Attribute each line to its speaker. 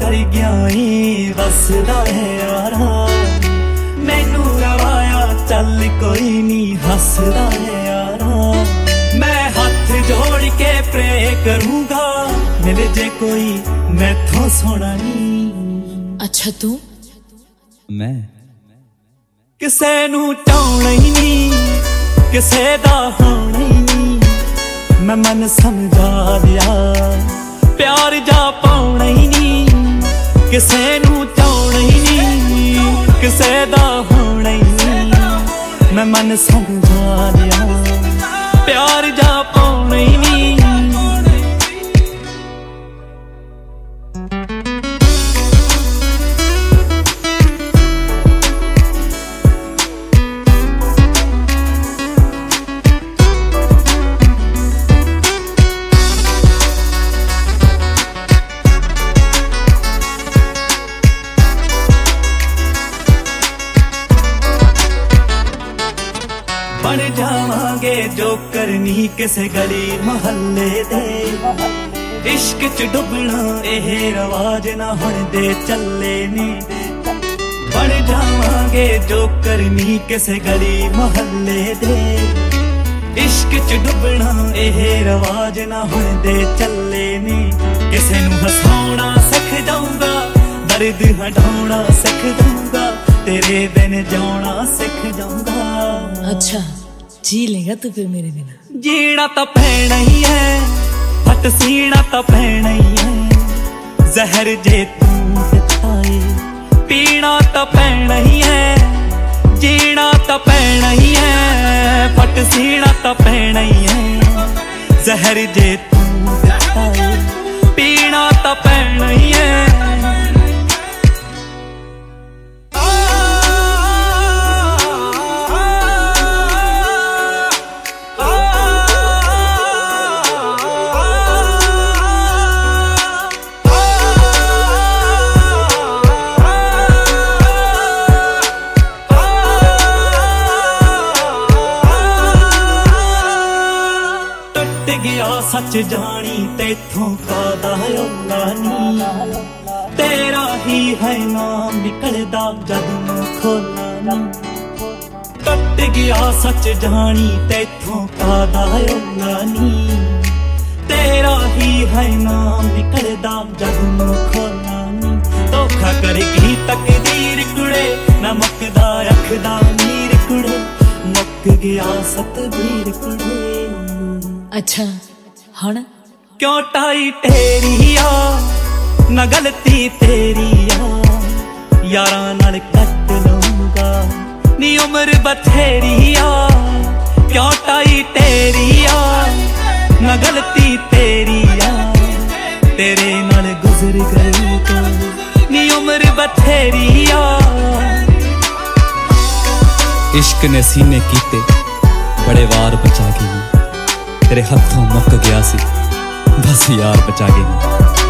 Speaker 1: कर गया वसदा है यारा मैनू रवाया चल कोई नहीं हसदा है यारा मैं हाथ जोड़ के प्रे करूंगा मिल जे कोई मैथों सोना नहीं।
Speaker 2: अच्छा तू
Speaker 1: मैं किसे नू चाहना ही नहीं किसे दा होना ही नहीं मैं मन समझा लिया प्यार जा पाउना ही नहीं किसे नू चाहना ही नहीं किसे दा होना ही नहीं मैं मन समझा लिया प्यार जा पाउना ही नहीं। बन जावांगे जो करनी किसे गली मोहल्ले दे इश्क च डुबना एह रवाज ना हुण दे चले ने बन जावांगे जो करनी किसे गली मोहल्ले दे इश्क च डुबना एह रवाज ना हुण दे चले ने किसे नू हसाउणा सिख जाऊंगा दर्द हटाउणा सिख जाऊंगा तेरे बिन जाना सिख जाऊंगा।
Speaker 2: अच्छा जी लेगा तू फिर मेरे बिना
Speaker 1: जीना तो पैना ही है फट सीना तो पैना ही है जहर जे तू पिताए पीना तो पैना ही है जीना तो पैना ही है फट सीना तो पैना ही है जहर जे तू पिताए पीना तो पैना ही है। गया सच जानी तेथों कादा औला तेरा ही है नाम निकलदा जद मुंह खोला टट गया सच जानी तेथों कादा औला तेरा ही है नाम निकलदा जद मुंह खोला धोखा करगी तकदीर कुड़े न मुकदा अखदा नीर कुड़े मुक गया सतबीर कुड़े।
Speaker 2: अच्छा हुण
Speaker 1: क्यों टाई तेरी आ न गलती तेरी आ यारा नाल कट लूंगा नी उम्र बथेरी आ क्यों टाई तेरी आ न गलती तेरी आ तेरे नाल गुजर गई तो नी उम्र बथेरी आ। इश्क ने सीने कीते बड़े वार बचा गई तेरे हथों मुक गया सी बस यार बचा गई।